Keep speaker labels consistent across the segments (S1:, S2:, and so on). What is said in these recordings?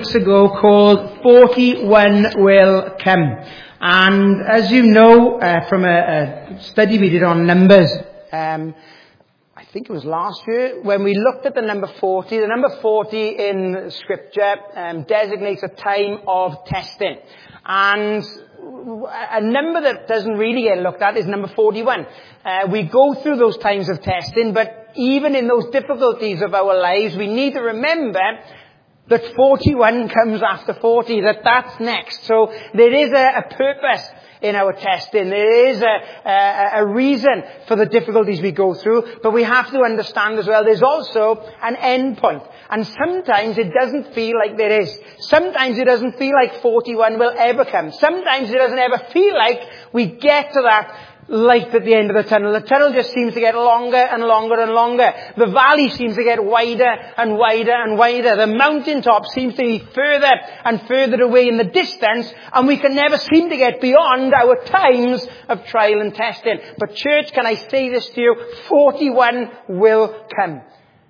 S1: weeks ago called 41 Will Come. And as you know from a study we did on numbers, I think it was last year, when we looked at the number 40 in Scripture designates a time of testing. And a number that doesn't really get looked at is number 41. We go through those times of testing, but even in those difficulties of our lives, we need to remember that 41 comes after 40, that's next. So there is a purpose in our testing. There is a reason for the difficulties we go through, but we have to understand as well there's also an end point. And sometimes it doesn't feel like there is. Sometimes it doesn't feel like 41 will ever come. Sometimes it doesn't ever feel like we get to that light at the end of the tunnel. The tunnel just seems to get longer and longer and longer. The valley seems to get wider and wider and wider. The mountaintop seems to be further and further away in the distance, and we can never seem to get beyond our times of trial and testing. But church, can I say this to you? 41 will come.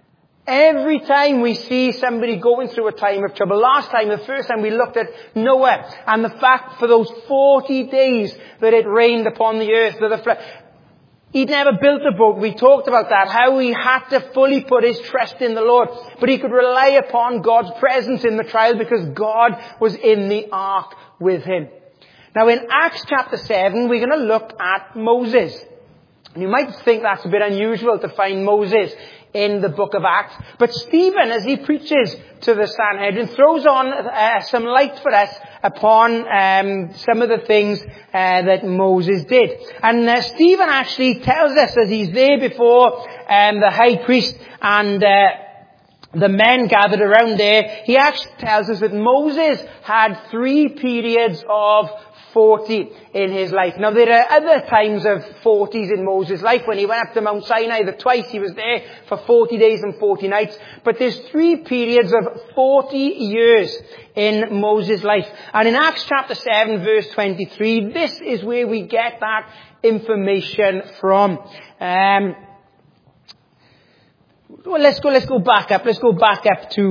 S1: Every time we see somebody going through a time of trouble, the first time we looked at Noah and the fact for those 40 days that it rained upon the earth, that the flood, he'd never built a boat. We talked about that, how he had to fully put his trust in the Lord. But he could rely upon God's presence in the trial because God was in the ark with him. Now in Acts chapter 7, we're going to look at Moses. And you might think that's a bit unusual to find Moses in the book of Acts. But Stephen, as he preaches to the Sanhedrin, throws on some light for us upon some of the things that Moses did. And Stephen actually tells us, as he's there before the high priest and the men gathered around there, he actually tells us that Moses had 3 periods of 40 in his life. Now there are other times of 40s in Moses' life. When he went up to Mount Sinai, twice he was there for 40 days and 40 nights. But there's 3 periods of 40 years in Moses' life. And in Acts chapter 7 verse 23, this is where we get that information from. Well, let's go back up. Let's go back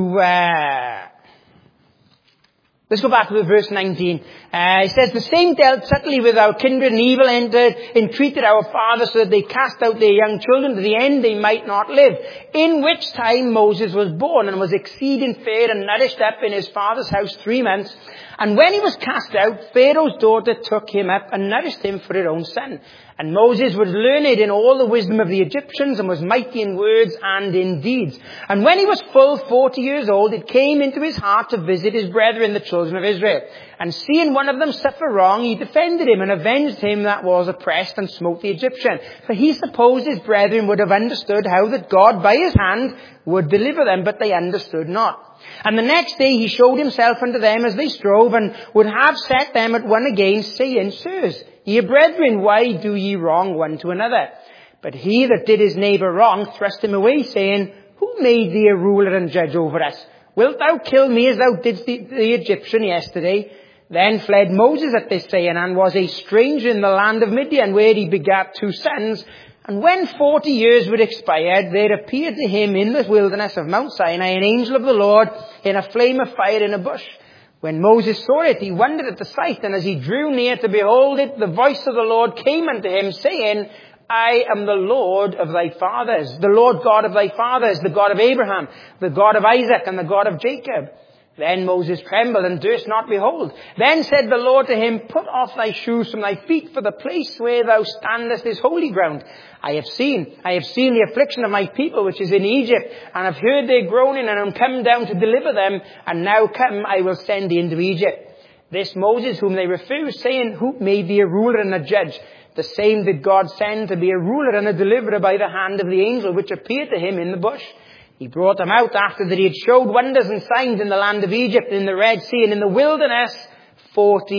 S1: to verse 19. It says, the same dealt subtly with our kindred, and evil entreated our fathers so that they cast out their young children to the end they might not live. In which time Moses was born and was exceeding fair and nourished up in his father's house 3 months. And when he was cast out, Pharaoh's daughter took him up and nourished him for her own son. And Moses was learned in all the wisdom of the Egyptians and was mighty in words and in deeds. And when he was full 40 years old, it came into his heart to visit his brethren, the children of Israel. And seeing one of them suffer wrong, he defended him and avenged him that was oppressed and smote the Egyptian. For he supposed his brethren would have understood how that God by his hand would deliver them, but they understood not. And the next day he showed himself unto them as they strove, and would have set them at one again, saying, Sirs, ye brethren, why do ye wrong one to another? But he that did his neighbour wrong thrust him away, saying, Who made thee a ruler and judge over us? Wilt thou kill me as thou didst the Egyptian yesterday? Then fled Moses at this saying, and was a stranger in the land of Midian, where he begat 2 sons. And when 40 years were expired, there appeared to him in the wilderness of Mount Sinai an angel of the Lord in a flame of fire in a bush. When Moses saw it, he wondered at the sight, and as he drew near to behold it, the voice of the Lord came unto him, saying, I am the Lord of thy fathers, the Lord God of thy fathers, the God of Abraham, the God of Isaac, and the God of Jacob. Then Moses trembled and durst not behold. Then said the Lord to him, Put off thy shoes from thy feet, for the place where thou standest is holy ground. I have seen the affliction of my people which is in Egypt, and have heard their groaning, and am come down to deliver them. And now come, I will send thee into Egypt. This Moses, whom they refused, saying, Who made thee a ruler and a judge? The same did God send to be a ruler and a deliverer by the hand of the angel which appeared to him in the bush. He brought them out after that he had showed wonders and signs in the land of Egypt, in the Red Sea, and in the wilderness 40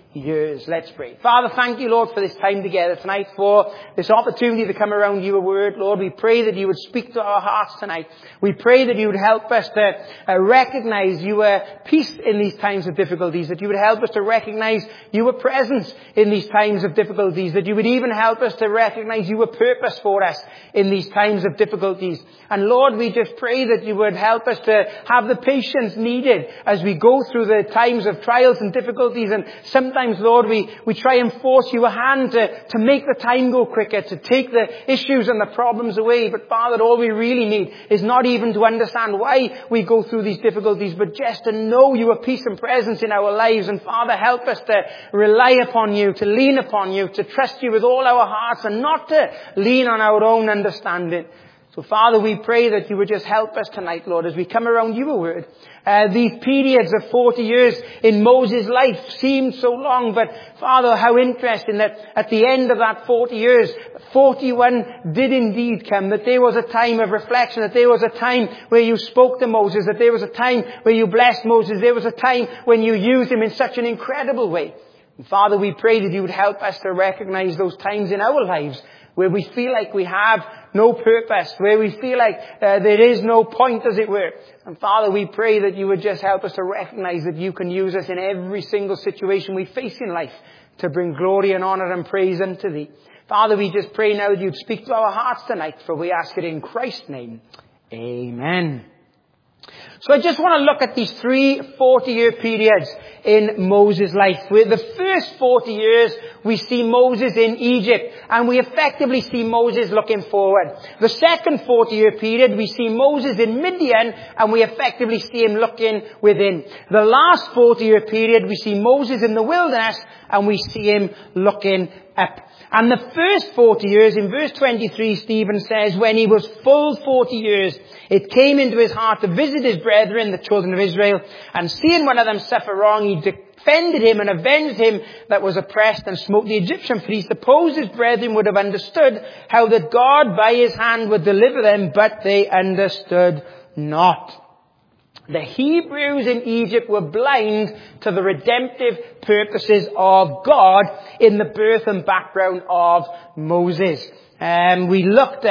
S1: years. Let's pray. Father, thank you, Lord, for this time together tonight, for this opportunity to come around your word. Lord, we pray that you would speak to our hearts tonight. We pray that you would help us to recognize your peace in these times of difficulties, that you would help us to recognize your presence in these times of difficulties, that you would even help us to recognize your purpose for us in these times of difficulties. And Lord, we just pray that you would help us to have the patience needed as we go through the times of trials and difficulties. And sometimes, Lord, we try and force your hand to make the time go quicker, to take the issues and the problems away. But Father, all we really need is not even to understand why we go through these difficulties, but just to know your peace and presence in our lives. And Father, help us to rely upon you, to lean upon you, to trust you with all our hearts and not to lean on our own understanding. So Father, we pray that you would just help us tonight, Lord, as we come around your word. These periods of 40 years in Moses' life seemed so long, but Father, how interesting that at the end of that 40 years, 41 did indeed come, that there was a time of reflection, that there was a time where you spoke to Moses, that there was a time where you blessed Moses, there was a time when you used him in such an incredible way. And Father, we pray that you would help us to recognize those times in our lives where we feel like we have no purpose, where we feel like there is no point, as it were. And Father, we pray that you would just help us to recognize that you can use us in every single situation we face in life to bring glory and honor and praise unto thee. Father, we just pray now that you'd speak to our hearts tonight, for we ask it in Christ's name. Amen. So I just want to look at these 3 40-year periods in Moses' life. Where the first 40 years, we see Moses in Egypt, and we effectively see Moses looking forward. The second 40-year period, we see Moses in Midian, and we effectively see him looking within. The last 40-year period, we see Moses in the wilderness, and we see him looking up. And the first 40 years, in verse 23, Stephen says, when he was full 40 years, it came into his heart to visit his brethren, the children of Israel, and seeing one of them suffer wrong, he defended him and avenged him that was oppressed and smote the Egyptian. For he supposed his brethren would have understood how that God by his hand would deliver them, but they understood not. The Hebrews in Egypt were blind to the redemptive purposes of God in the birth and background of Moses. We looked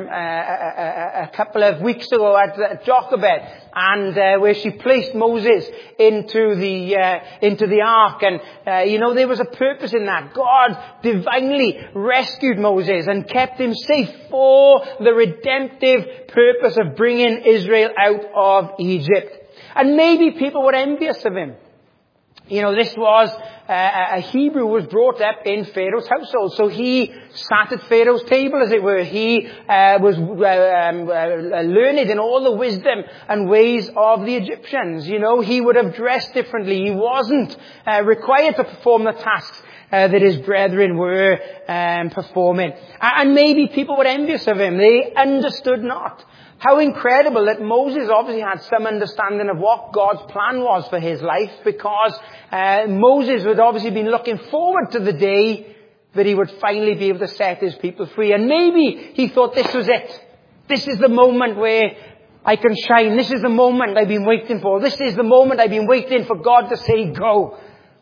S1: a couple of weeks ago at Jochebed, and where she placed Moses into the ark, and there was a purpose in that. God divinely rescued Moses and kept him safe for the redemptive purpose of bringing Israel out of Egypt. And maybe people were envious of him. This was a Hebrew who was brought up in Pharaoh's household. So he sat at Pharaoh's table, as it were. He was learned in all the wisdom and ways of the Egyptians. He would have dressed differently. He wasn't required to perform the tasks that his brethren were performing. And maybe people were envious of him. They understood not. How incredible that Moses obviously had some understanding of what God's plan was for his life, because Moses had obviously been looking forward to the day that he would finally be able to set his people free. And maybe he thought this was it. This is the moment where I can shine. This is the moment I've been waiting for. This is the moment I've been waiting for God to say go.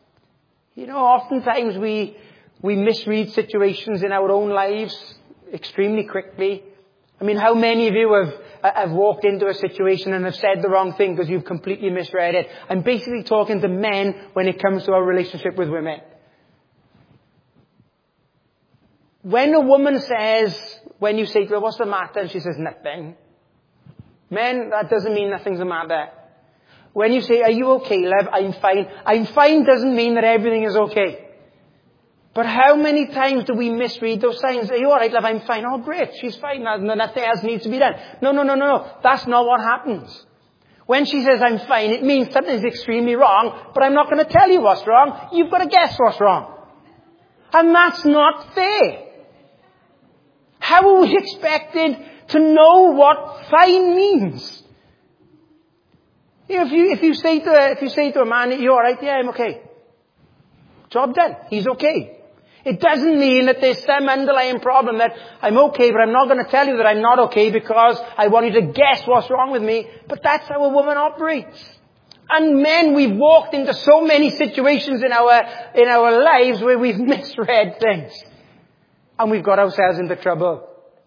S1: Oftentimes we misread situations in our own lives extremely quickly. How many of you have walked into a situation and have said the wrong thing because you've completely misread it? I'm basically talking to men when it comes to our relationship with women. When a woman says, when you say to her, what's the matter? And she says, nothing. Men, that doesn't mean nothing's the matter. When you say, are you okay, love? I'm fine. I'm fine doesn't mean that everything is okay. But how many times do we misread those signs? Are you alright, love? I'm fine. Oh, great. She's fine. Nothing else needs to be done. No. That's not what happens. When she says I'm fine, it means something's extremely wrong, but I'm not going to tell you what's wrong. You've got to guess what's wrong. And that's not fair. How are we expected to know what fine means? If you say to a man, you're alright, yeah, I'm okay. Job done. He's okay. It doesn't mean that there's some underlying problem that I'm okay, but I'm not going to tell you that I'm not okay because I want you to guess what's wrong with me. But that's how a woman operates. And men, we've walked into so many situations in our lives where we've misread things. And we've got ourselves into trouble.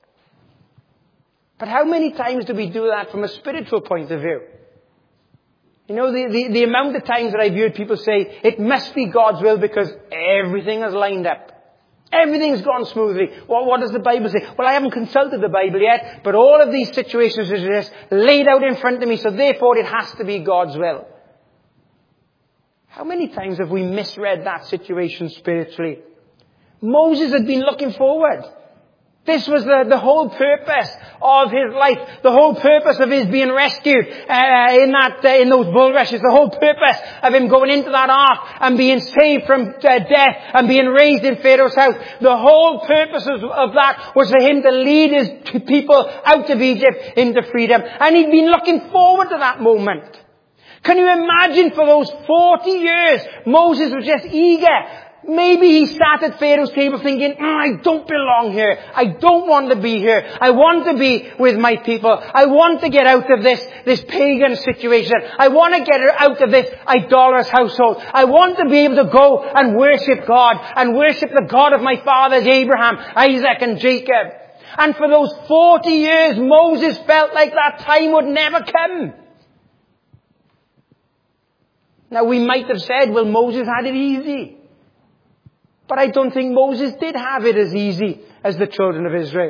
S1: But how many times do we do that from a spiritual point of view? You know, the amount of times that I've heard people say, it must be God's will because everything is lined up. Everything's gone smoothly. Well, what does the Bible say? Well, I haven't consulted the Bible yet, but all of these situations are just laid out in front of me, so therefore it has to be God's will. How many times have we misread that situation spiritually? Moses had been looking forward. This was the whole purpose of his life. The whole purpose of his being rescued in those bulrushes. The whole purpose of him going into that ark and being saved from death and being raised in Pharaoh's house. The whole purpose of that was for him to lead his people out of Egypt into freedom. And he'd been looking forward to that moment. Can you imagine for those 40 years, Moses was just eager. Maybe he sat at Pharaoh's table thinking, I don't belong here. I don't want to be here. I want to be with my people. I want to get out of this pagan situation. I want to get out of this idolatrous household. I want to be able to go and worship God and worship the God of my fathers, Abraham, Isaac, and Jacob. And for those 40 years, Moses felt like that time would never come. Now, we might have said, well, Moses had it easy. But I don't think Moses did have it as easy as the children of Israel.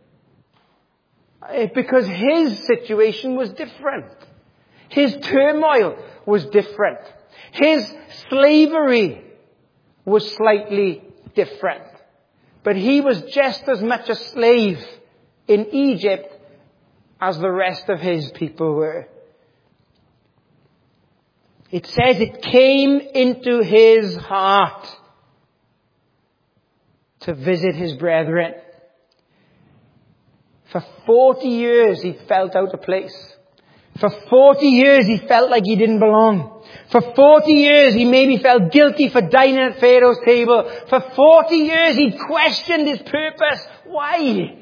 S1: Because his situation was different. His turmoil was different. His slavery was slightly different. But he was just as much a slave in Egypt as the rest of his people were. It says it came into his heart to visit his brethren. For 40 years he felt out of place. For 40 years he felt like he didn't belong. For 40 years he maybe felt guilty for dining at Pharaoh's table. For 40 years he questioned his purpose. Why?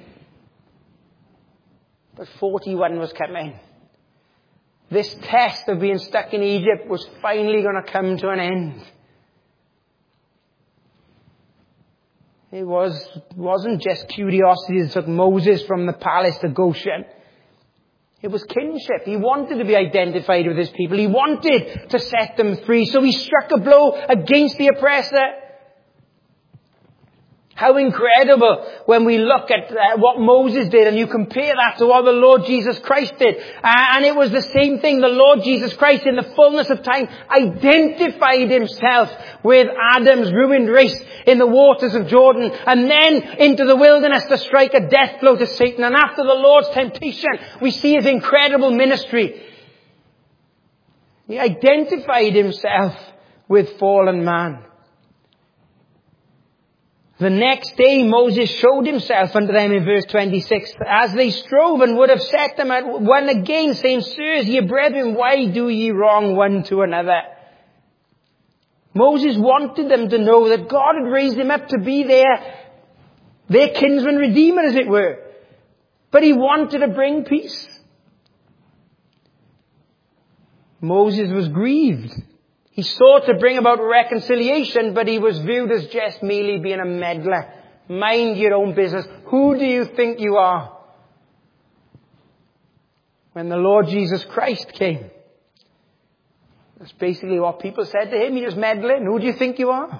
S1: But 41 was coming. This test of being stuck in Egypt was finally going to come to an end. It wasn't just curiosity that took Moses from the palace to Goshen. It was kinship. He wanted to be identified with his people. He wanted to set them free. So he struck a blow against the oppressor. How incredible when we look at what Moses did and you compare that to what the Lord Jesus Christ did. And it was the same thing. The Lord Jesus Christ in the fullness of time identified himself with Adam's ruined race in the waters of Jordan and then into the wilderness to strike a death blow to Satan. And after the Lord's temptation, we see his incredible ministry. He identified himself with fallen man. The next day Moses showed himself unto them in verse 26, as they strove and would have set them at one again, saying, Sirs, ye brethren, why do ye wrong one to another? Moses wanted them to know that God had raised him up to be their kinsman redeemer, as it were. But he wanted to bring peace. Moses was grieved. He sought to bring about reconciliation, but he was viewed as just merely being a meddler. Mind your own business. Who do you think you are? When the Lord Jesus Christ came, that's basically what people said to him. You're just meddling. Who do you think you are?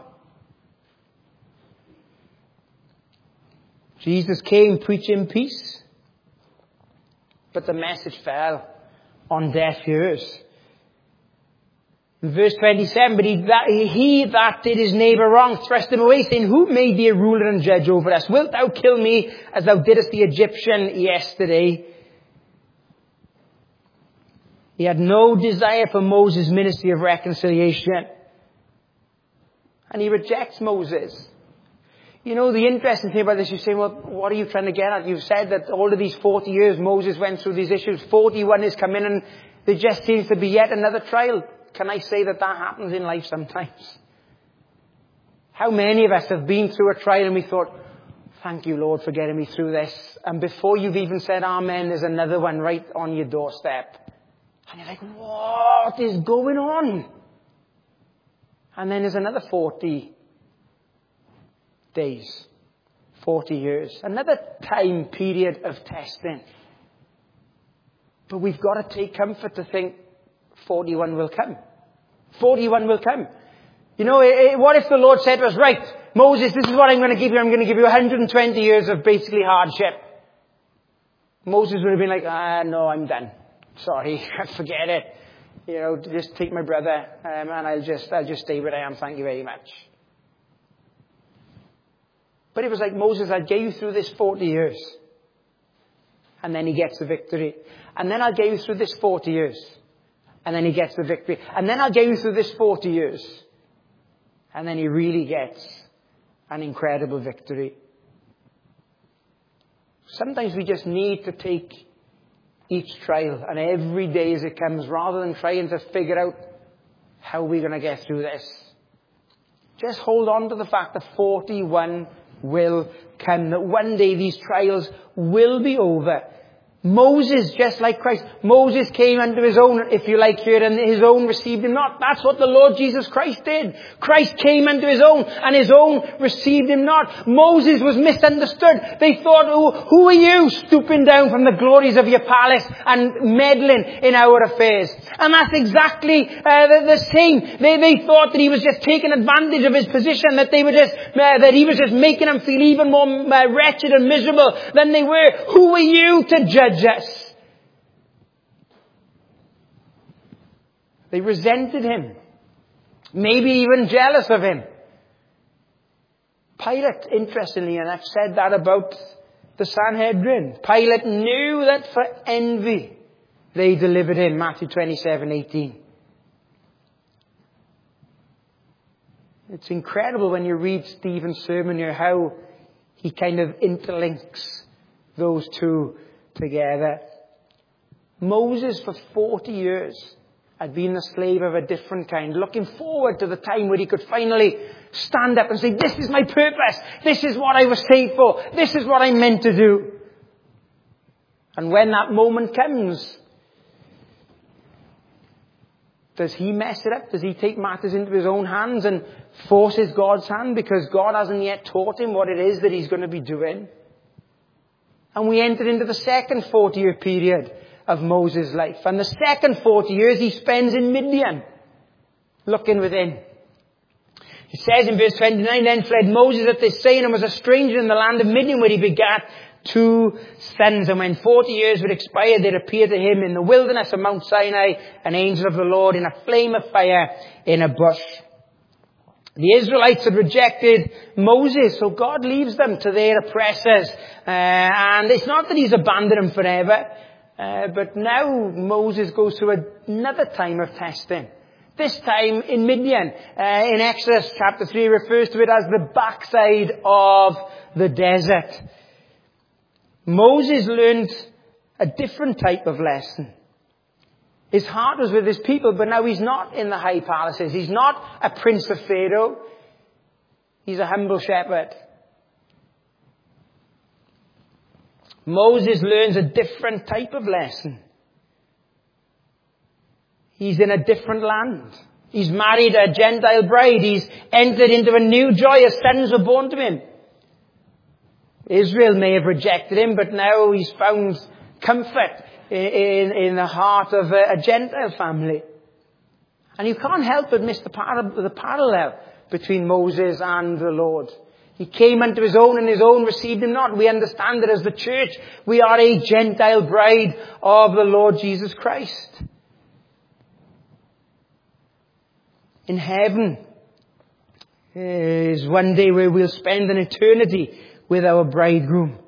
S1: Jesus came preaching peace, but the message fell on deaf ears. In verse 27, but he that did his neighbour wrong thrust him away, saying, Who made thee a ruler and judge over us? Wilt thou kill me as thou didst the Egyptian yesterday? He had no desire for Moses' ministry of reconciliation. And he rejects Moses. You know, the interesting thing about this, you say, well, what are you trying to get at? You've said that all of these 40 years Moses went through these issues. 41 is come in and there just seems to be yet another trial. Can I say that happens in life sometimes? How many of us have been through a trial and we thought, thank you, Lord, for getting me through this. And before you've even said amen, there's another one right on your doorstep. And you're like, what is going on? And then there's another 40 days, 40 years, another time period of testing. But we've got to take comfort to think 41 will come. 41 will come. You know, what if the Lord said to us, right, Moses, this is what I'm going to give you. I'm going to give you 120 years of basically hardship. Moses would have been like, no, I'm done. Sorry, forget it. You know, just take my brother, and I'll just stay where I am. Thank you very much. But it was like, Moses, I'll get you through this 40 years. And then he gets the victory. And then I'll get you through this 40 years. And then he gets the victory. And then I'll get you through this 40 years. And then he really gets an incredible victory. Sometimes we just need to take each trial and every day as it comes, rather than trying to figure out how we're going to get through this. Just hold on to the fact that 41 will come, that one day these trials will be over. Moses, just like Christ, Moses came unto his own, if you like here, and his own received him not. That's what the Lord Jesus Christ did. Christ came unto his own, and his own received him not. Moses was misunderstood. They thought, who are you stooping down from the glories of your palace and meddling in our affairs? And that's exactly the same. They thought that he was just taking advantage of his position, that he was just making them feel even more wretched and miserable than they were. Who are you to judge us? They resented him, maybe even jealous of him. Pilate, interestingly enough, said that about the Sanhedrin. Pilate knew that for envy they delivered him, Matthew 27:18. It's incredible when you read Stephen's sermon here how he kind of interlinks those two together. Moses for 40 years had been a slave of a different kind, looking forward to the time where he could finally stand up and say, this is my purpose, this is what I was saved for, this is what I'm meant to do. And when that moment comes, does he mess it up? Does he take matters into his own hands and forces God's hand because God hasn't yet taught him what it is that he's going to be doing? And we entered into the second 40-year period of Moses' life. And the second 40 years he spends in Midian, looking within. It says in verse 29, then fled Moses at this saying and was a stranger in the land of Midian, where he begat 2 sons. And when 40 years were expired, there appeared to him in the wilderness of Mount Sinai an angel of the Lord in a flame of fire in a bush. The Israelites had rejected Moses, so God leaves them to their oppressors. And it's not that he's abandoned them forever, but now Moses goes through another time of testing. This time in Midian. In Exodus chapter 3 refers to it as the backside of the desert. Moses learned a different type of lesson. His heart was with his people, but now he's not in the high palaces. He's not a prince of Pharaoh. He's a humble shepherd. Moses learns a different type of lesson. He's in a different land. He's married a Gentile bride. He's entered into a new joy as sons were born to him. Israel may have rejected him, but now he's found comfort in the heart of a Gentile family. And you can't help but miss the parallel between Moses and the Lord. He came unto his own, and his own received him not. We understand that as the church, we are a Gentile bride of the Lord Jesus Christ. In heaven is one day where we'll spend an eternity with our bridegroom.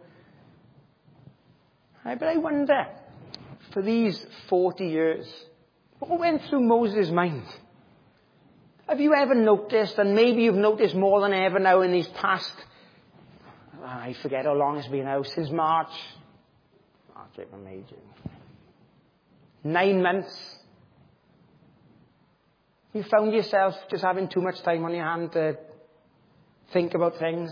S1: But I wonder, for these 40 years, what went through Moses' mind? Have you ever noticed, and maybe you've noticed more than ever now in these past, I forget how long it's been now, since March, April, May, June, 9 months, you found yourself just having too much time on your hand to think about things.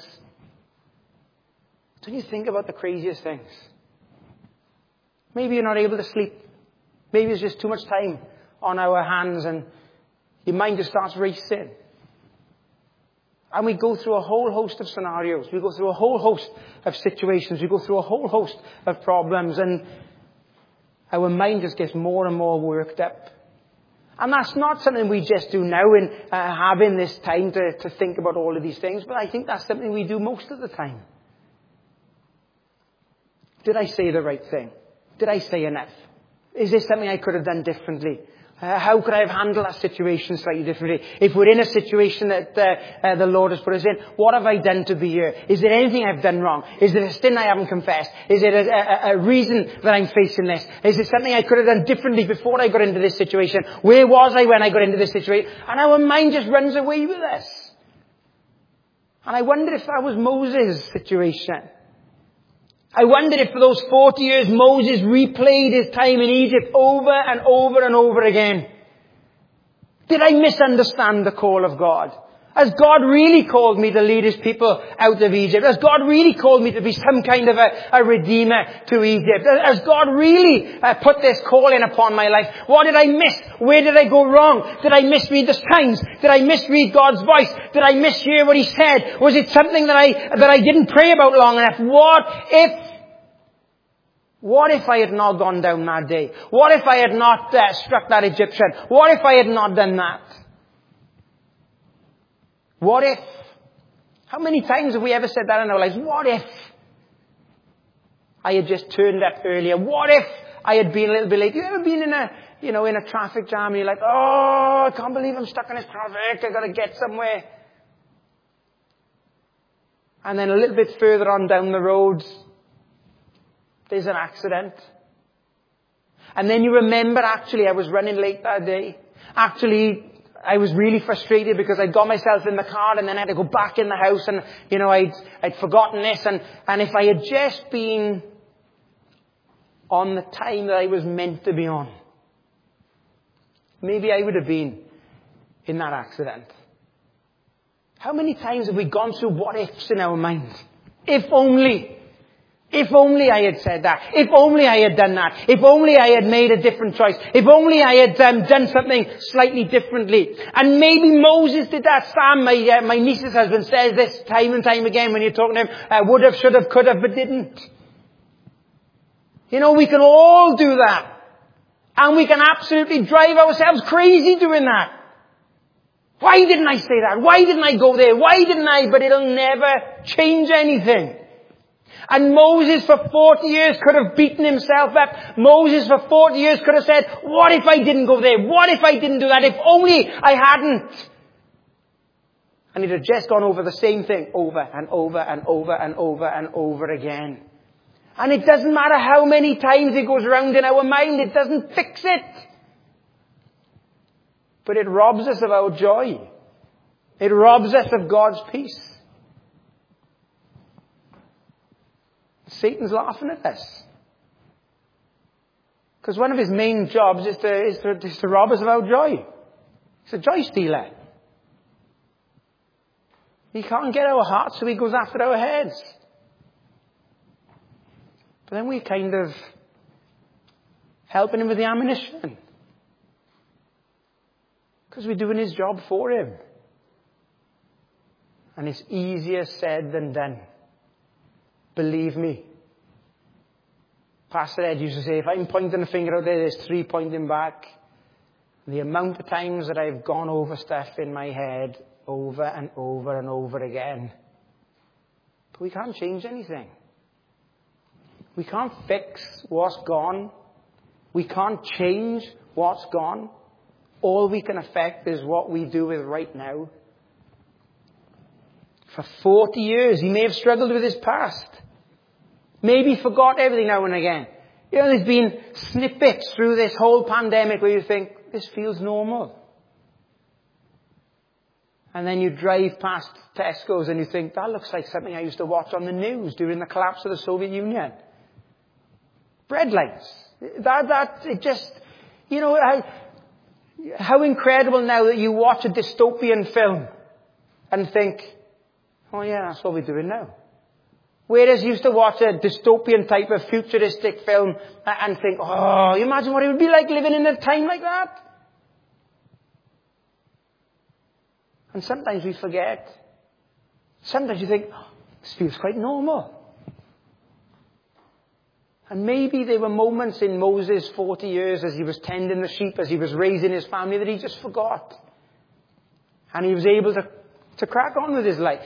S1: Don't you think about the craziest things? Maybe you're not able to sleep. Maybe it's just too much time on our hands and your mind just starts racing. And we go through a whole host of scenarios. We go through a whole host of situations. We go through a whole host of problems. And our mind just gets more and more worked up. And that's not something we just do now in having this time to think about all of these things. But I think that's something we do most of the time. Did I say the right thing? Did I say enough? Is there something I could have done differently? How could I have handled that situation slightly differently? If we're in a situation that the Lord has put us in, what have I done to be here? Is there anything I've done wrong? Is there a sin I haven't confessed? Is there a reason that I'm facing this? Is there something I could have done differently before I got into this situation? Where was I when I got into this situation? And our mind just runs away with us. And I wonder if that was Moses' situation. I wondered if for those 40 years Moses replayed his time in Egypt over and over and over again. Did I misunderstand the call of God? Has God really called me to lead his people out of Egypt? Has God really called me to be some kind of a redeemer to Egypt? Has God really put this calling upon my life? What did I miss? Where did I go wrong? Did I misread the signs? Did I misread God's voice? Did I mishear what he said? Was it something that I didn't pray about long enough? What if I had not gone down that day? What if I had not struck that Egyptian? What if I had not done that? What if? How many times have we ever said that in our lives? What if I had just turned up earlier? What if I had been a little bit late? You ever been in a traffic jam and you're like, oh, I can't believe I'm stuck in this traffic. I've got to get somewhere. And then a little bit further on down the road, there's an accident. And then you remember, actually, I was running late that day. Actually, I was really frustrated because I'd got myself in the car and then I had to go back in the house and, I'd forgotten this. And if I had just been on the time that I was meant to be on, maybe I would have been in that accident. How many times have we gone through what ifs in our minds? If only. If only I had said that. If only I had done that. If only I had made a different choice. If only I had done something slightly differently. And maybe Moses did that. Sam, my niece's husband, says this time and time again when you're talking to him. Would have, should have, could have, but didn't. We can all do that. And we can absolutely drive ourselves crazy doing that. Why didn't I say that? Why didn't I go there? Why didn't I? But it'll never change anything. And Moses for 40 years could have beaten himself up. Moses for 40 years could have said, what if I didn't go there? What if I didn't do that? If only I hadn't. And he'd have just gone over the same thing over and over and over and over and over again. And it doesn't matter how many times it goes around in our mind, it doesn't fix it. But it robs us of our joy. It robs us of God's peace. Satan's laughing at us. Because one of his main jobs is to rob us of our joy. He's a joy stealer. He can't get our hearts, so he goes after our heads. But then we're kind of helping him with the ammunition. Because we're doing his job for him. And it's easier said than done. Believe me. Pastor Ed used to say, if I'm pointing a finger out there, there's 3 pointing back. The amount of times that I've gone over stuff in my head over and over and over again. But we can't change anything. We can't fix what's gone. We can't change what's gone. All we can affect is what we do with right now. For 40 years, he may have struggled with his past. Maybe forgot everything now and again. There's been snippets through this whole pandemic where you think, this feels normal. And then you drive past Tesco's and you think, that looks like something I used to watch on the news during the collapse of the Soviet Union. Breadlines. It just, how incredible now that you watch a dystopian film and think, oh yeah, that's what we're doing now. Whereas you used to watch a dystopian type of futuristic film and think, oh, you imagine what it would be like living in a time like that? And sometimes we forget. Sometimes you think, oh, this feels quite normal. And maybe there were moments in Moses' 40 years as he was tending the sheep, as he was raising his family, that he just forgot. And he was able to crack on with his life.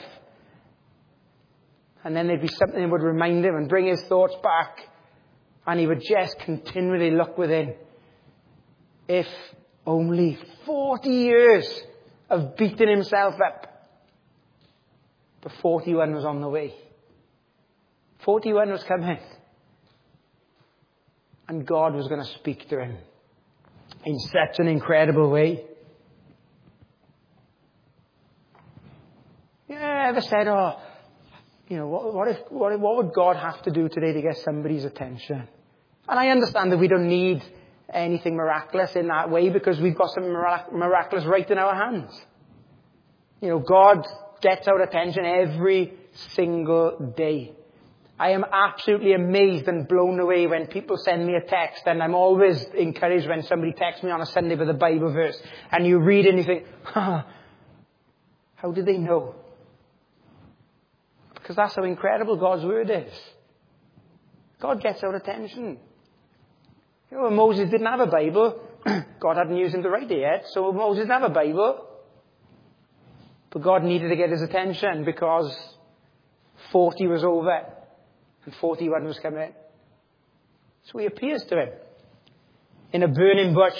S1: And then there'd be something that would remind him and bring his thoughts back. And he would just continually look within. If only 40 years of beating himself up. But 41 was on the way. 41 was coming. And God was going to speak to him in such an incredible way. Yeah, ever said, oh, you know, what would God have to do today to get somebody's attention? And I understand that we don't need anything miraculous in that way because we've got something miraculous right in our hands. You know, God gets our attention every single day. I am absolutely amazed and blown away when people send me a text, and I'm always encouraged when somebody texts me on a Sunday with a Bible verse and you read it and you think, how did they know? Because that's how incredible God's word is. God gets our attention. You know, Moses didn't have a Bible. God hadn't used him to write it yet, so Moses didn't have a Bible. But God needed to get his attention because 40 was over and 41 was coming. So he appears to him in a burning bush.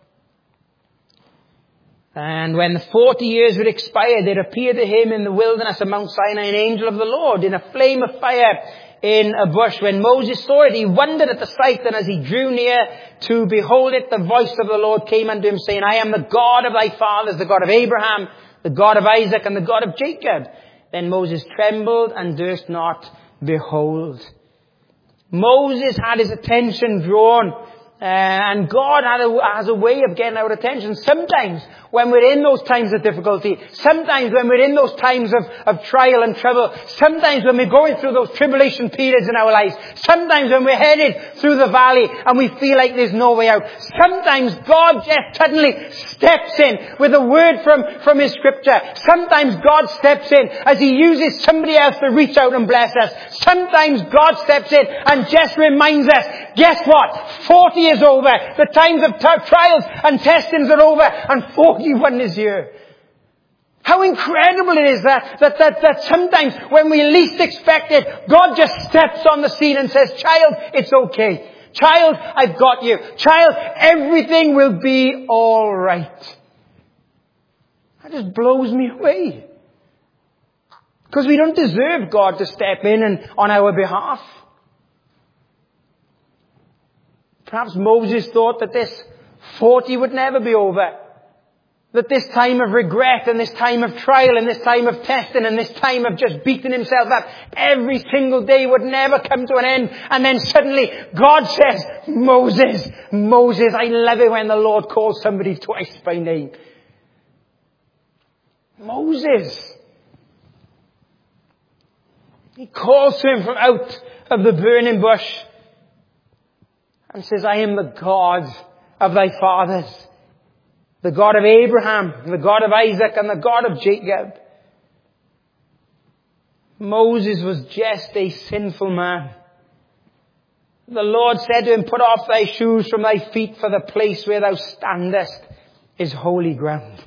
S1: And when the 40 years were expired, there appeared to him in the wilderness of Mount Sinai an angel of the Lord in a flame of fire in a bush. When Moses saw it, he wondered at the sight, and as he drew near to behold it, the voice of the Lord came unto him, saying, I am the God of thy fathers, the God of Abraham, the God of Isaac, and the God of Jacob. Then Moses trembled and durst not behold. Moses had his attention drawn. And God has a way of getting our attention. Sometimes when we're in those times of difficulty, sometimes when we're in those times of trial and trouble, sometimes when we're going through those tribulation periods in our lives, sometimes when we're headed through the valley and we feel like there's no way out, sometimes God just suddenly steps in with a word from His Scripture. Sometimes God steps in as He uses somebody else to reach out and bless us. Sometimes God steps in and just reminds us, guess what? 40 is over. The times of trials and testings are over, and 41 is here. How incredible it is that sometimes when we least expect it, God just steps on the scene and says, child, it's okay. Child, I've got you. Child, everything will be all right. That just blows me away. Because we don't deserve God to step in and on our behalf. Perhaps Moses thought that this 40 would never be over. That this time of regret and this time of trial and this time of testing and this time of just beating himself up every single day would never come to an end. And then suddenly God says, Moses, Moses. I love it when the Lord calls somebody twice by name. Moses. He calls to him from out of the burning bush. And says, I am the God of thy fathers, the God of Abraham, the God of Isaac, and the God of Jacob. Moses was just a sinful man. The Lord said to him, put off thy shoes from thy feet, for the place where thou standest is holy ground.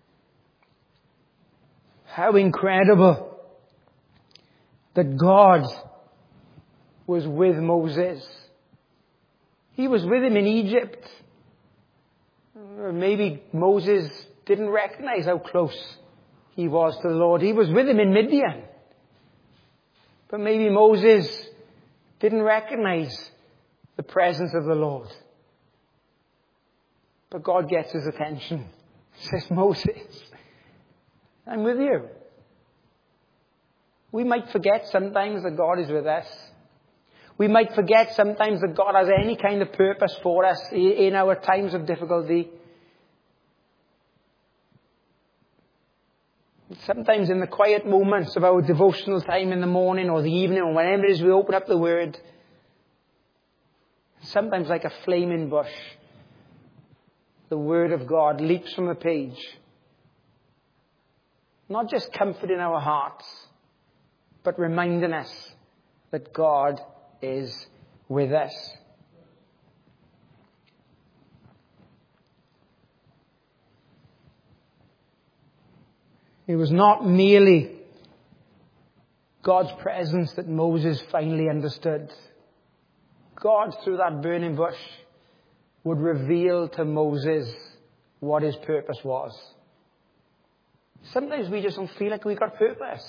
S1: How incredible that God was with Moses. He was with him in Egypt. Or maybe Moses didn't recognize how close he was to the Lord. He was with him in Midian. But maybe Moses didn't recognize the presence of the Lord. But God gets his attention. He says, Moses, I'm with you. We might forget sometimes that God is with us. We might forget sometimes that God has any kind of purpose for us in our times of difficulty. Sometimes in the quiet moments of our devotional time in the morning or the evening or whenever it is we open up the Word, sometimes like a flaming bush, the Word of God leaps from the page. Not just comforting our hearts, but reminding us that God is with us. It was not merely God's presence that Moses finally understood. God, through that burning bush, would reveal to Moses what his purpose was. Sometimes we just don't feel like we've got purpose.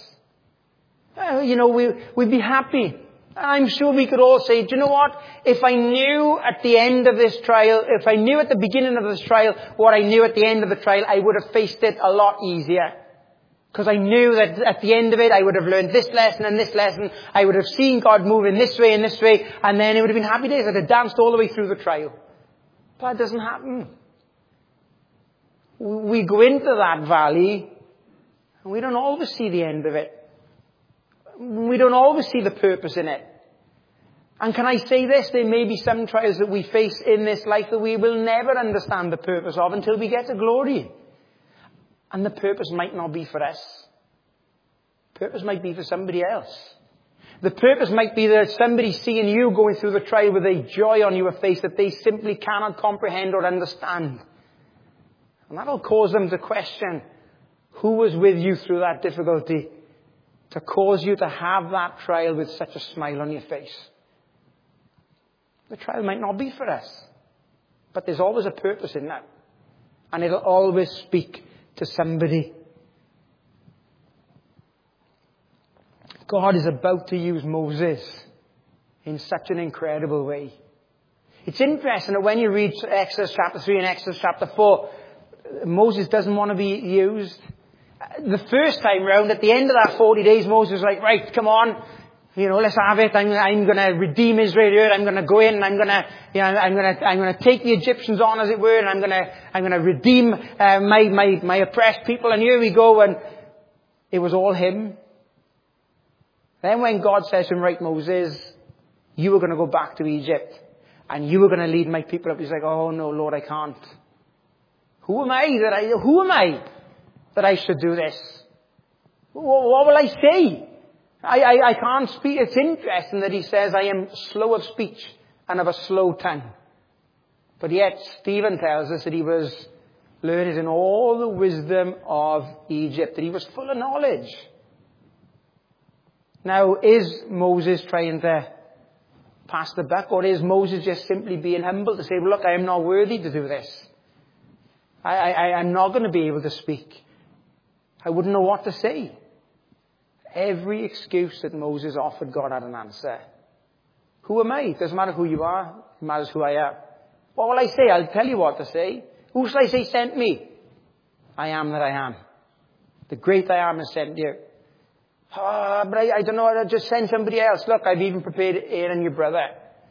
S1: We'd be happy. I'm sure we could all say, do you know what? If I knew at the end of this trial, if I knew at the beginning of this trial what I knew at the end of the trial, I would have faced it a lot easier. Because I knew that at the end of it, I would have learned this lesson and this lesson. I would have seen God move in this way and this way. And then it would have been happy days. I'd have danced all the way through the trial. But that doesn't happen. We go into that valley and we don't always see the end of it. We don't always see the purpose in it. And can I say this? There may be some trials that we face in this life that we will never understand the purpose of until we get to glory. And the purpose might not be for us. Purpose might be for somebody else. The purpose might be that somebody seeing you going through the trial with a joy on your face that they simply cannot comprehend or understand. And that'll cause them to question who was with you through that difficulty to cause you to have that trial with such a smile on your face. The trial might not be for us, but there's always a purpose in that. And it'll always speak to somebody. God is about to use Moses in such an incredible way. It's interesting that when you read Exodus chapter 3 and Exodus chapter 4, Moses doesn't want to be used. The first time round, at the end of that 40 days, Moses was like, right, come on, let's have it. I'm going to redeem Israel here. I'm going to go in and I'm going to take the Egyptians on, as it were, and I'm going to redeem my oppressed people. And here we go. And it was all him. Then when God says to him, right, Moses, you were going to go back to Egypt and you were going to lead my people up. He's like, oh no, Lord, I can't. Who am I that I should do this? What will I say? I can't speak. It's interesting that he says, I am slow of speech and of a slow tongue. But yet, Stephen tells us that he was learned in all the wisdom of Egypt, that he was full of knowledge. Now, is Moses trying to pass the buck, or is Moses just simply being humble to say, well, look, I am not worthy to do this. I'm not going to be able to speak. I wouldn't know what to say. Every excuse that Moses offered, God had an answer. Who am I? It doesn't matter who you are. It matters who I am. What will I say? I'll tell you what to say. Who shall I say sent me? I am that I am. The great I am has sent you. But I don't know. I'll just send somebody else. Look, I've even prepared Aaron, your brother.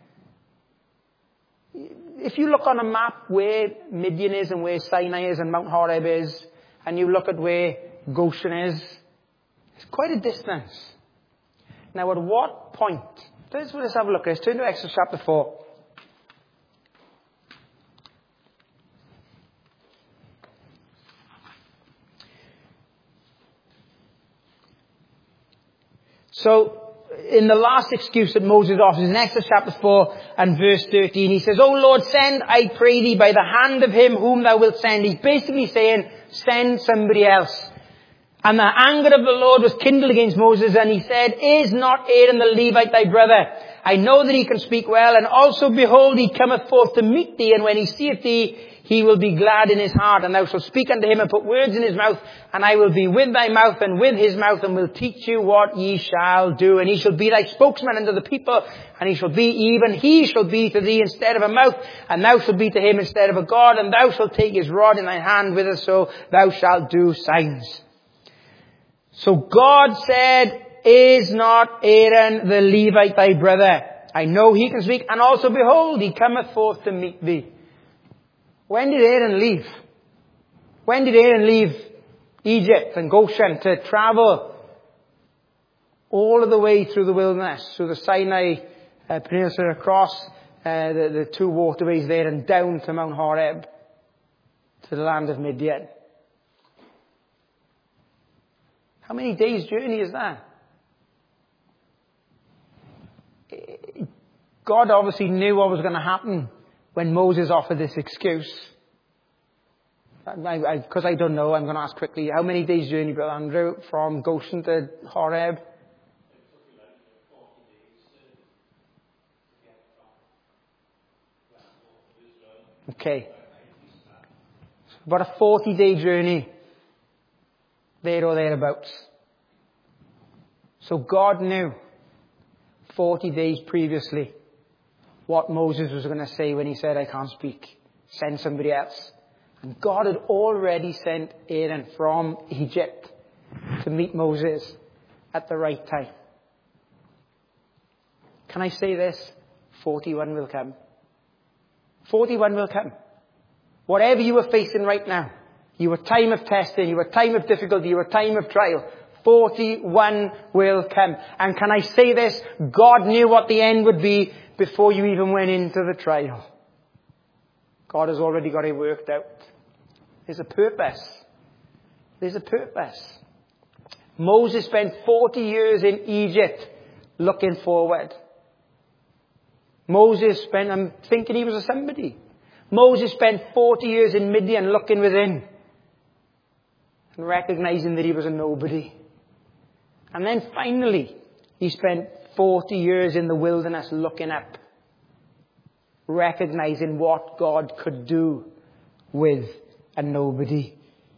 S1: If you look on a map where Midian is and where Sinai is and Mount Horeb is, and you look at where Goshen is, it's quite a distance. Now, at what point? Let's have a look. Let's turn to Exodus chapter 4. So, in the last excuse that Moses offers in Exodus chapter 4 and verse 13, he says, "O Lord, send, I pray thee, by the hand of him whom thou wilt send." He's basically saying, send somebody else. And the anger of the Lord was kindled against Moses, and he said, "Is not Aaron the Levite thy brother? I know that he can speak well, and also behold, he cometh forth to meet thee, and when he seeth thee, he will be glad in his heart, and thou shalt speak unto him and put words in his mouth, and I will be with thy mouth and with his mouth, and will teach you what ye shall do. And he shall be thy spokesman unto the people, and he shall be to thee instead of a mouth, and thou shalt be to him instead of a God, and thou shalt take his rod in thy hand, whither so thou shalt do signs." So God said, "Is not Aaron the Levite thy brother? I know he can speak, and also behold, he cometh forth to meet thee." When did Aaron leave? When did Aaron leave Egypt and Goshen, to travel all of the way through the wilderness, through the Sinai Peninsula, across the two waterways there and down to Mount Horeb, to the land of Midian. How many days' journey is that? God obviously knew what was going to happen when Moses offered this excuse. Because I don't know, I'm going to ask quickly, how many days' journey, Brother Andrew, from Goshen to Horeb? Okay. About a 40-day journey, there or thereabouts. So God knew 40 days previously what Moses was going to say when he said, I can't speak. Send somebody else. And God had already sent Aaron from Egypt to meet Moses at the right time. Can I say this? 41 will come. 41 will come. Whatever you are facing right now, your time of testing, your time of difficulty, your time of trial, 41 will come. And can I say this? God knew what the end would be before you even went into the trial. God has already got it worked out. There's a purpose. There's a purpose. Moses spent 40 years in Egypt looking forward. I'm thinking he was a somebody. Moses spent 40 years in Midian looking within and recognizing that he was a nobody. And then finally, he spent 40 years in the wilderness looking up, recognizing what God could do with a nobody.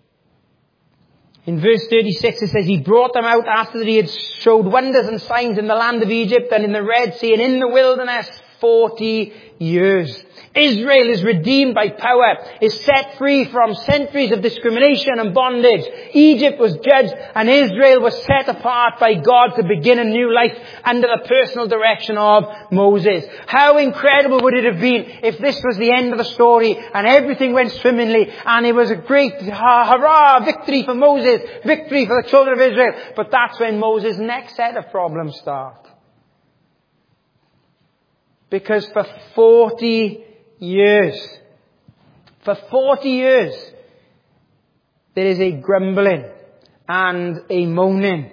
S1: In verse 36 it says, he brought them out after that he had showed wonders and signs in the land of Egypt and in the Red Sea and in the wilderness 40 years. Israel is redeemed by power, is set free from centuries of discrimination and bondage. Egypt was judged and Israel was set apart by God to begin a new life under the personal direction of Moses. How incredible would it have been if this was the end of the story and everything went swimmingly and it was a great hurrah, victory for Moses, victory for the children of Israel. But that's when Moses' next set of problems start. Because for 40 years, there is a grumbling and a moaning.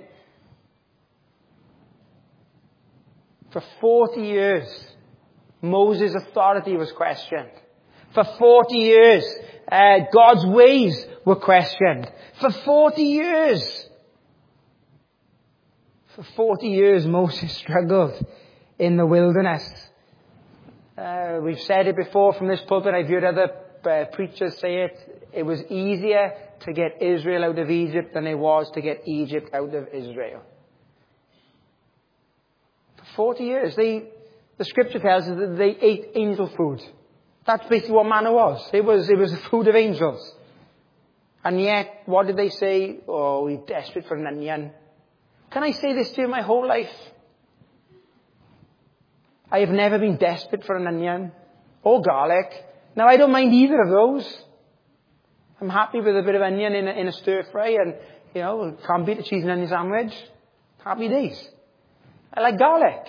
S1: For 40 years, Moses' authority was questioned. For 40 years, God's ways were questioned. For 40 years, Moses struggled in the wilderness. We've said it before from this pulpit. I've heard other preachers say it. It was easier to get Israel out of Egypt than it was to get Egypt out of Israel. For 40 years, the scripture tells us that they ate angel food. That's basically what manna was. It was the food of angels. And yet, what did they say? Oh, we're desperate for an onion. Can I say this to you my whole life? I have never been desperate for an onion or garlic. Now, I don't mind either of those. I'm happy with a bit of onion in a stir fry and, can't beat a cheese and onion sandwich. Happy days. I like garlic.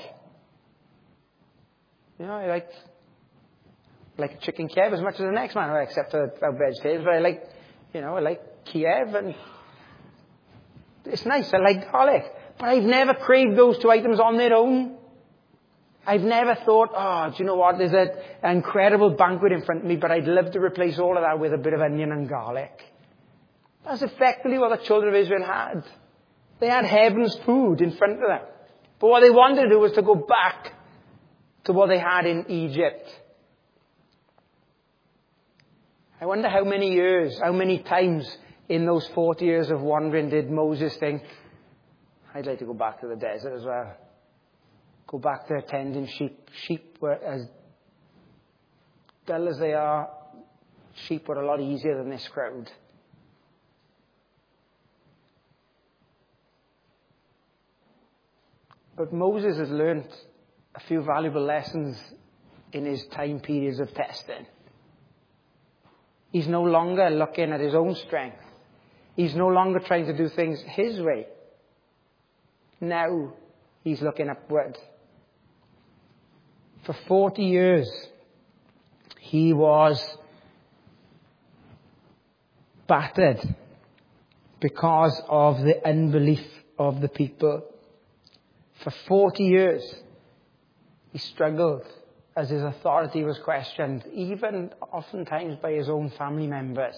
S1: I like chicken Kiev as much as the next man, except for vegetables. But I like Kiev and it's nice. I like garlic. But I've never craved those two items on their own. I've never thought, do you know what, there's an incredible banquet in front of me, but I'd love to replace all of that with a bit of onion and garlic. That's effectively what the children of Israel had. They had heaven's food in front of them. But what they wanted to do was to go back to what they had in Egypt. I wonder how many times in those 40 years of wandering did Moses think, I'd like to go back to the desert as well. Go back to tending sheep. Sheep were as dull as they are. Sheep were a lot easier than this crowd. But Moses has learnt a few valuable lessons in his time periods of testing. He's no longer looking at his own strength. He's no longer trying to do things his way. Now he's looking upward. For 40 years, he was battered because of the unbelief of the people. For 40 years, he struggled as his authority was questioned, even oftentimes by his own family members.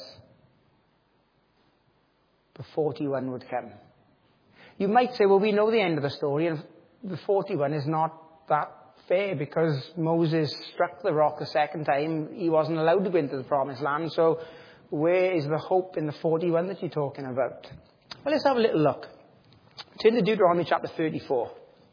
S1: But 41 would come. You might say, well, we know the end of the story, and the 41 is not that fair because Moses struck the rock the second time. He wasn't allowed to go into the promised land. So where is the hope in the 41 that you're talking about? Well, let's have a little look. Turn to Deuteronomy chapter 34.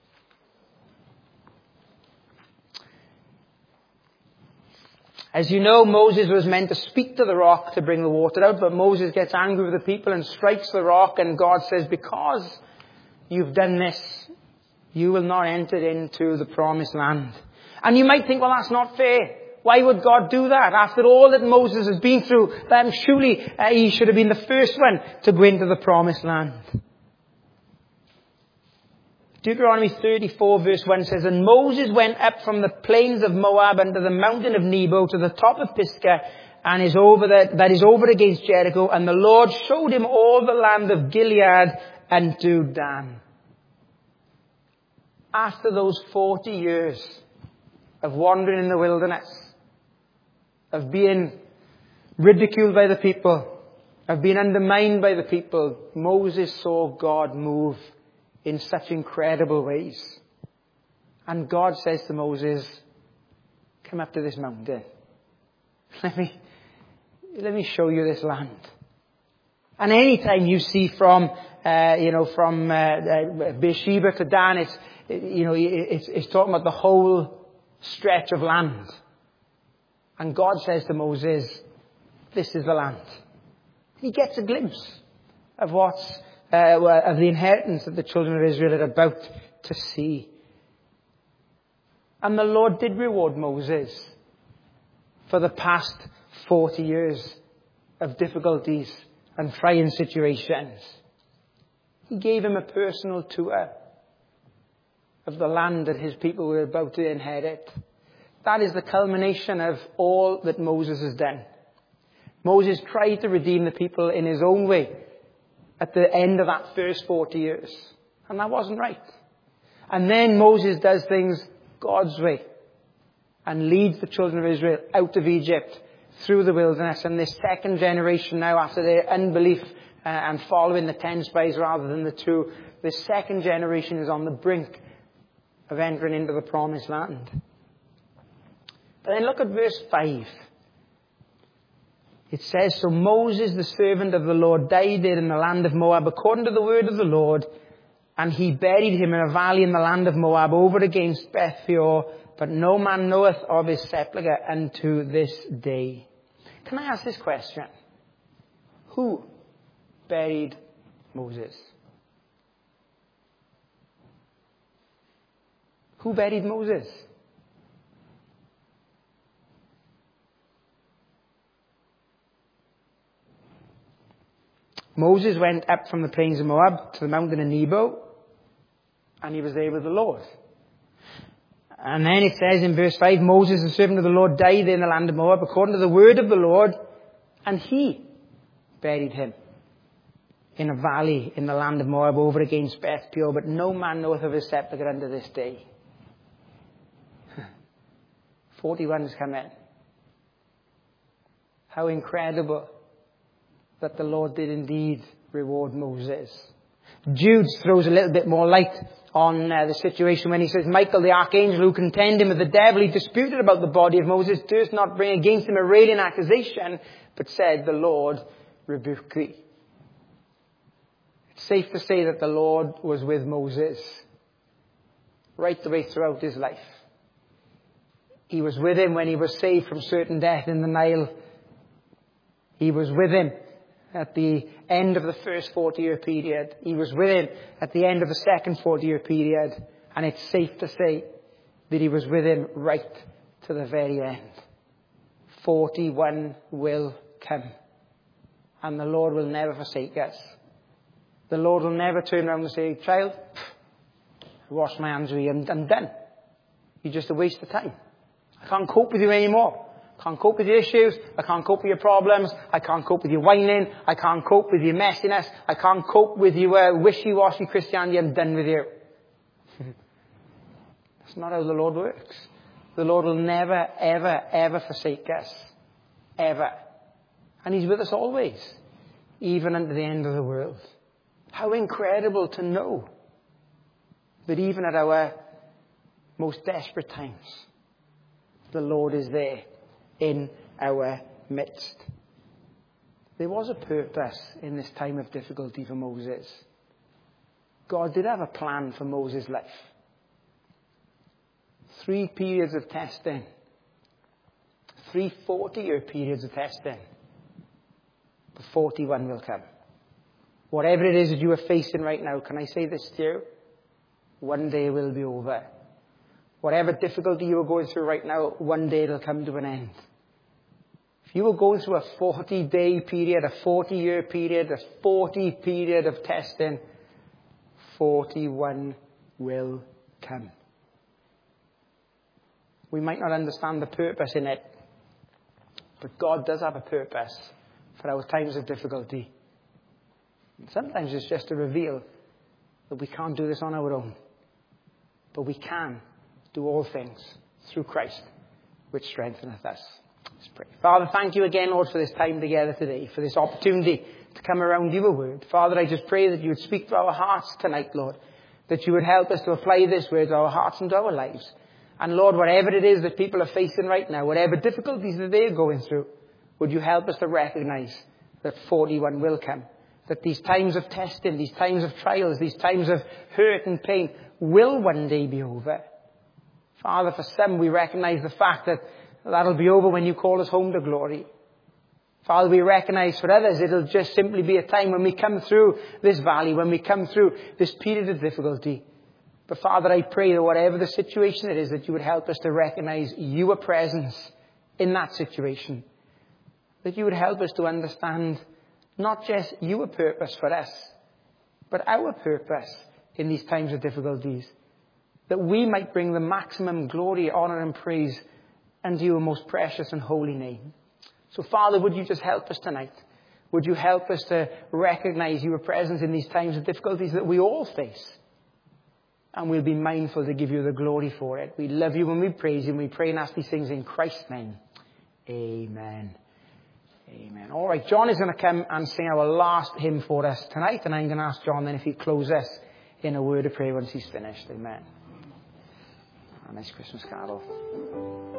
S1: As you know, Moses was meant to speak to the rock to bring the water out, but Moses gets angry with the people and strikes the rock, and God says, because you've done this, you will not enter into the promised land. And you might think, well, that's not fair. Why would God do that? After all that Moses has been through, then surely he should have been the first one to go into the promised land. Deuteronomy 34 verse 1 says, And Moses went up from the plains of Moab unto the mountain of Nebo to the top of Pisgah, and that is over against Jericho, and the Lord showed him all the land of Gilead unto Dan. After those 40 years of wandering in the wilderness, of being ridiculed by the people, of being undermined by the people, Moses saw God move in such incredible ways. And God says to Moses, come up to this mountain. Let me show you this land. And any time you see from Beersheba to Dan, it's talking about the whole stretch of land. And God says to Moses, this is the land. He gets a glimpse of of the inheritance that the children of Israel are about to see. And the Lord did reward Moses for the past 40 years of difficulties and trying situations. He gave him a personal tour of the land that his people were about to inherit. That is the culmination of all that Moses has done. Moses tried to redeem the people in his own way at the end of that first 40 years. And that wasn't right. And then Moses does things God's way and leads the children of Israel out of Egypt through the wilderness. And this second generation now, after their unbelief and following the 10 spies rather than the 2, this second generation is on the brink of entering into the promised land. But then look at verse 5. It says, So Moses, the servant of the Lord, died there in the land of Moab, according to the word of the Lord, and he buried him in a valley in the land of Moab, over against Beth Peor, but no man knoweth of his sepulchre unto this day. Can I ask this question? Who buried Moses? Who buried Moses? Moses went up from the plains of Moab to the mountain of Nebo, and he was there with the Lord. And then it says in verse 5, Moses, the servant of the Lord, died in the land of Moab, according to the word of the Lord, and he buried him in a valley in the land of Moab, over against Beth Peor, but no man knoweth of his sepulchre unto this day. 41 has come in. How incredible that the Lord did indeed reward Moses. Jude throws a little bit more light on the situation when he says, Michael, the archangel who contended with the devil, he disputed about the body of Moses, durst not bring against him a railing accusation, but said, the Lord rebuked thee. It's safe to say that the Lord was with Moses right the way throughout his life. He was with him when he was saved from certain death in the Nile. He was with him at the end of the first 40-year period. He was with him at the end of the second 40-year period. And it's safe to say that he was with him right to the very end. 41 will come. And the Lord will never forsake us. The Lord will never turn around and say, child, wash my hands with you, I'm done. You're just a waste of time. I can't cope with you anymore. I can't cope with your issues. I can't cope with your problems. I can't cope with your whining. I can't cope with your messiness. I can't cope with your wishy-washy Christianity. I'm done with you. That's not how the Lord works. The Lord will never, ever, ever forsake us. Ever. And He's with us always. Even unto the end of the world. How incredible to know that even at our most desperate times, the Lord is there in our midst. There was a purpose in this time of difficulty for Moses. God did have a plan for Moses' life. 3 periods of testing. 3 40-year periods of testing. But 41 will come. Whatever it is that you are facing right now, can I say this to you? One day it will be over. Whatever difficulty you are going through right now, one day it'll come to an end. If you were going through a 40-day period, a 40-year period, a 40 period of testing, 41 will come. We might not understand the purpose in it, but God does have a purpose for our times of difficulty. And sometimes it's just to reveal that we can't do this on our own, but we can do all things through Christ, which strengtheneth us. Let's pray. Father, thank you again, Lord, for this time together today, for this opportunity to come around your word. Father, I just pray that you would speak to our hearts tonight, Lord, that you would help us to apply this word to our hearts and to our lives. And Lord, whatever it is that people are facing right now, whatever difficulties that they're going through, would you help us to recognize that 41 will come, that these times of testing, these times of trials, these times of hurt and pain will one day be over. Father, for some, we recognize the fact that that'll be over when you call us home to glory. Father, we recognize for others it'll just simply be a time when we come through this valley, when we come through this period of difficulty. But Father, I pray that whatever the situation it is, that you would help us to recognize your presence in that situation. That you would help us to understand not just your purpose for us, but our purpose in these times of difficulties. That we might bring the maximum glory, honor and praise unto your most precious and holy name. So Father, would you just help us tonight? Would you help us to recognize your presence in these times of difficulties that we all face? And we'll be mindful to give you the glory for it. We love you and we praise you and we pray and ask these things in Christ's name. Amen. Amen. All right, John is going to come and sing our last hymn for us tonight. And I'm going to ask John then if he'd close us in a word of prayer once he's finished. Amen. A nice Christmas carol.